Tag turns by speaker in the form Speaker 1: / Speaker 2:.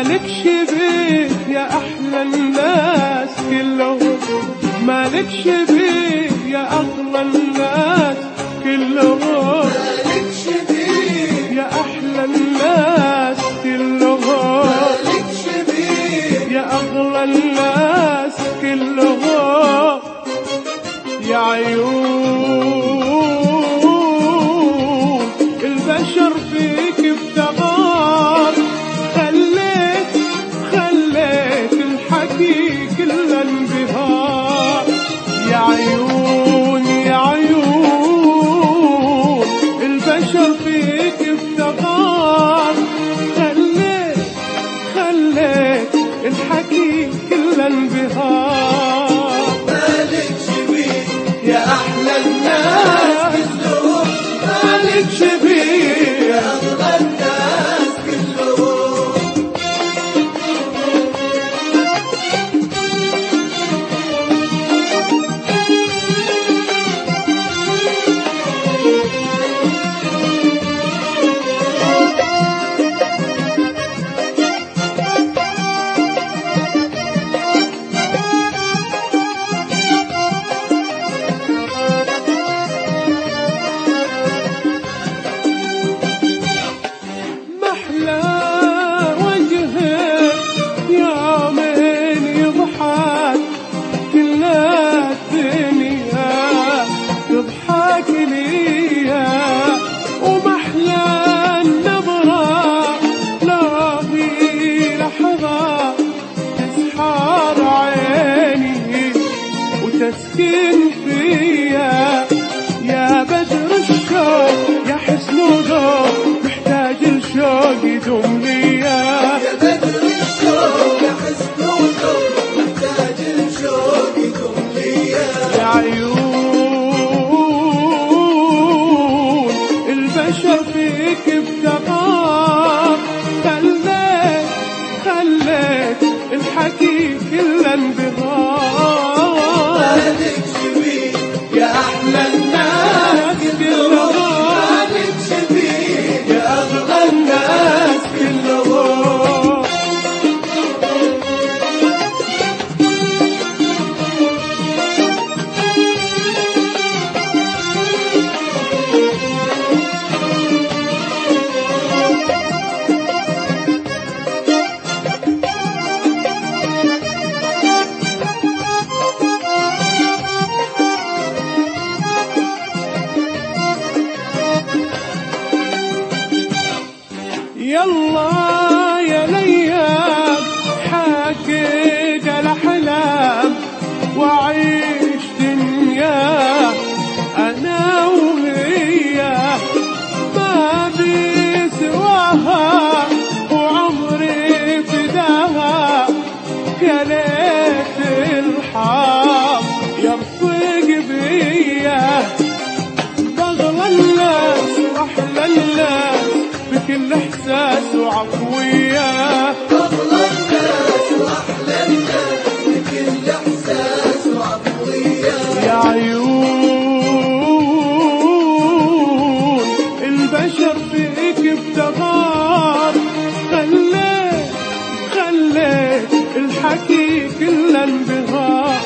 Speaker 1: مالكش بيت يا أحلى الناس كلهم، مالكش بيت يا أغلى الناس كلهم،
Speaker 2: مالكش بيت
Speaker 1: يا أحلى الناس كلهم،
Speaker 2: مالكش بيت
Speaker 1: يا أغلى الناس كلهم. يا عيون البشر فيك افتقار، خليت الحكي كله انبهار. يا عيون يا عيون البشر فيك افتقار، خليت الحكي كله انبهار.
Speaker 2: مالكش بيت يا أحلى الناس كلهم،
Speaker 1: مالكش بيت
Speaker 2: يا أغلى الناس كلهم.
Speaker 1: محلى وجهك يا من يضحك كل الدنيا تضحك ليا، ومحلى النظرة لا في لحظة تسحر عيني وتسكن فيا. يا بدر الشوق يا حسن وذوق محتاج الشوق يدوم ليا.
Speaker 2: يا بدر الشوق يا حسن وذوق محتاج الشوق يدوم ليا.
Speaker 1: يا عيون البشر فيك افتقار، خليت الحكي كله انبهار.
Speaker 2: مالكش بيت يا أحلى الناس كلهم، مالكش بيت يا أغلى الناس كلهم.
Speaker 1: يلا يا ليام حقق الأحلام وعيش دنيا أنا وهي، ما بي سواها وعمري فداها. يا ليت الحظ يرفق بيا، بغلى الناس وأحلى الناس بكل إحساس وعفوية.
Speaker 2: أغلى الناس وأحلى الناس بكل إحساس وعفوية.
Speaker 1: يا عيون البشر فيك افتقار، خليت الحكي كله انبهار.